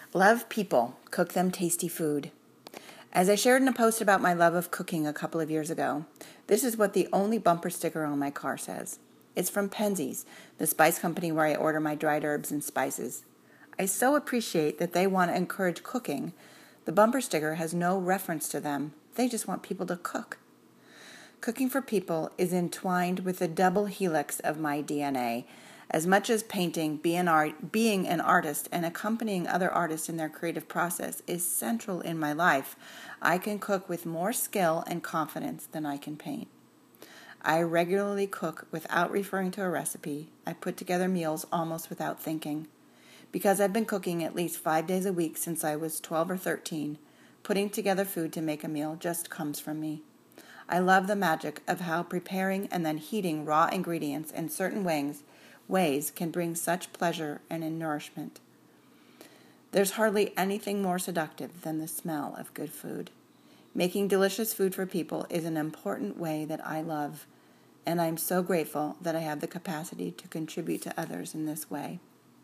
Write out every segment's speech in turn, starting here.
Love people, cook them tasty food. As I shared in a post about my love of cooking a couple of years ago, this is what the only bumper sticker on my car says. It's from Penzeys, the spice company where I order my dried herbs and spices. I so appreciate that they want to encourage cooking. The bumper sticker has no reference to them. They just want people to cook. Cooking for people is entwined with the double helix of my DNA. As much as painting, being an artist, and accompanying other artists in their creative process is central in my life, I can cook with more skill and confidence than I can paint. I regularly cook without referring to a recipe. I put together meals almost without thinking. Because I've been cooking at least 5 days a week since I was 12 or 13, putting together food to make a meal just comes from me. I love the magic of how preparing and then heating raw ingredients in certain ways can bring such pleasure and nourishment. There's hardly anything more seductive than the smell of good food. Making delicious food for people is an important way that I love, and I'm so grateful that I have the capacity to contribute to others in this way.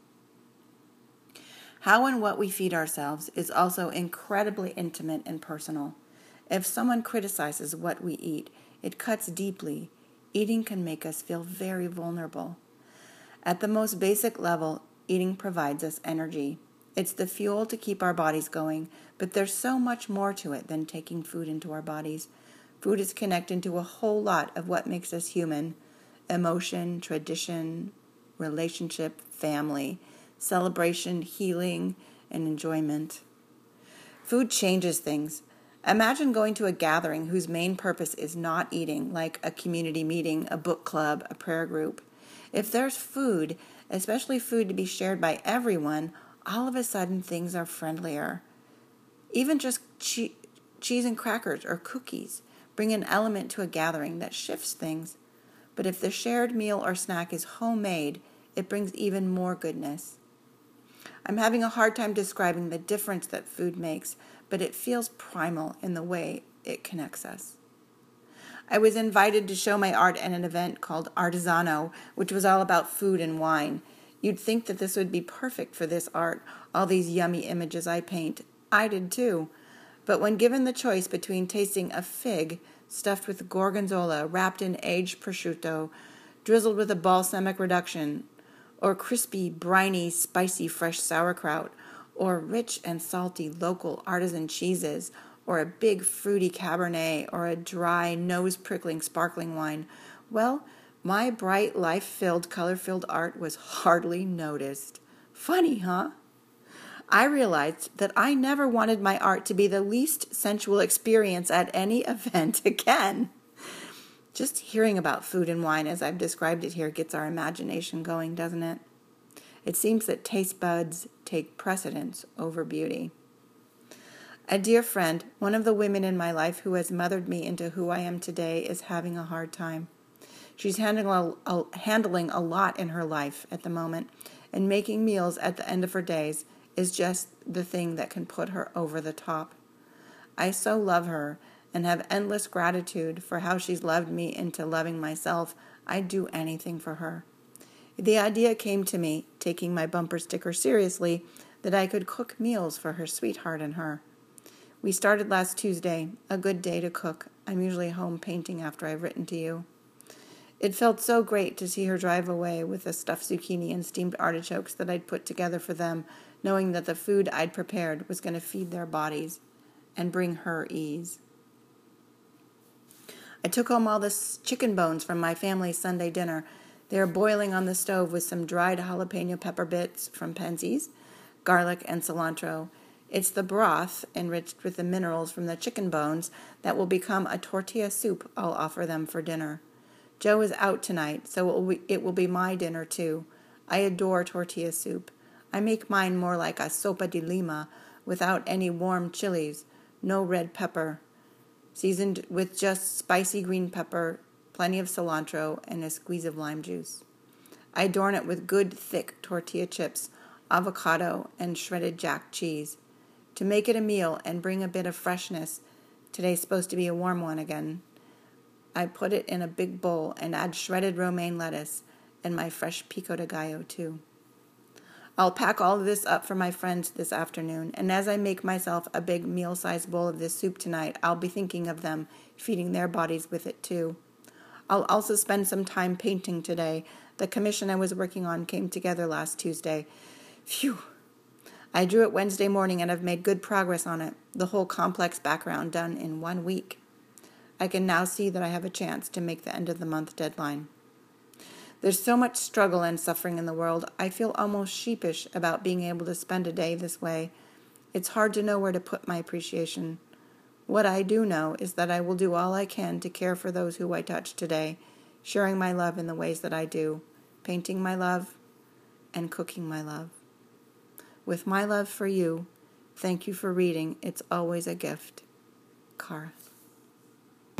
How and what we feed ourselves is also incredibly intimate and personal. If someone criticizes what we eat, it cuts deeply. Eating can make us feel very vulnerable. At the most basic level, eating provides us energy. It's the fuel to keep our bodies going, but there's so much more to it than taking food into our bodies. Food is connected to a whole lot of what makes us human: emotion, tradition, relationship, family, celebration, healing, and enjoyment. Food changes things. Imagine going to a gathering whose main purpose is not eating, like a community meeting, a book club, a prayer group. If there's food, especially food to be shared by everyone, all of a sudden things are friendlier. Even just cheese and crackers or cookies bring an element to a gathering that shifts things. But if the shared meal or snack is homemade, it brings even more goodness. I'm having a hard time describing the difference that food makes, but it feels primal in the way it connects us. I was invited to show my art at an event called Artisano, which was all about food and wine. You'd think that this would be perfect for this art, all these yummy images I paint. I did too. But when given the choice between tasting a fig stuffed with gorgonzola wrapped in aged prosciutto, drizzled with a balsamic reduction, or crispy, briny, spicy fresh sauerkraut, or rich and salty local artisan cheeses, or a big fruity Cabernet, or a dry, nose-prickling sparkling wine, well, my bright, life-filled, color-filled art was hardly noticed. Funny, huh? I realized that I never wanted my art to be the least sensual experience at any event again. Just hearing about food and wine as I've described it here gets our imagination going, doesn't it? It seems that taste buds take precedence over beauty. A dear friend, one of the women in my life who has mothered me into who I am today, is having a hard time. She's handling a lot in her life at the moment, and making meals at the end of her days is just the thing that can put her over the top. I so love her and have endless gratitude for how she's loved me into loving myself. I'd do anything for her. The idea came to me, taking my bumper sticker seriously, that I could cook meals for her sweetheart and her. We started last Tuesday, a good day to cook. I'm usually home painting after I've written to you. It felt so great to see her drive away with the stuffed zucchini and steamed artichokes that I'd put together for them, knowing that the food I'd prepared was going to feed their bodies and bring her ease. I took home all the chicken bones from my family's Sunday dinner. They are boiling on the stove with some dried jalapeno pepper bits from Penzeys, garlic, and cilantro. It's the broth, enriched with the minerals from the chicken bones, that will become a tortilla soup I'll offer them for dinner. Joe is out tonight, so it will be my dinner too. I adore tortilla soup. I make mine more like a sopa de lima, without any warm chilies, no red pepper, seasoned with just spicy green pepper, plenty of cilantro, and a squeeze of lime juice. I adorn it with good, thick tortilla chips, avocado, and shredded jack cheese. To make it a meal and bring a bit of freshness, today's supposed to be a warm one again, I put it in a big bowl and add shredded romaine lettuce and my fresh pico de gallo too. I'll pack all of this up for my friends this afternoon, and as I make myself a big meal-sized bowl of this soup tonight, I'll be thinking of them, feeding their bodies with it too. I'll also spend some time painting today. The commission I was working on came together last Tuesday. Phew! I drew it Wednesday morning and have made good progress on it, the whole complex background done in 1 week. I can now see that I have a chance to make the end of the month deadline. There's so much struggle and suffering in the world, I feel almost sheepish about being able to spend a day this way. It's hard to know where to put my appreciation. What I do know is that I will do all I can to care for those who I touch today, sharing my love in the ways that I do, painting my love, and cooking my love. With my love for you, thank you for reading. It's always a gift. Cara.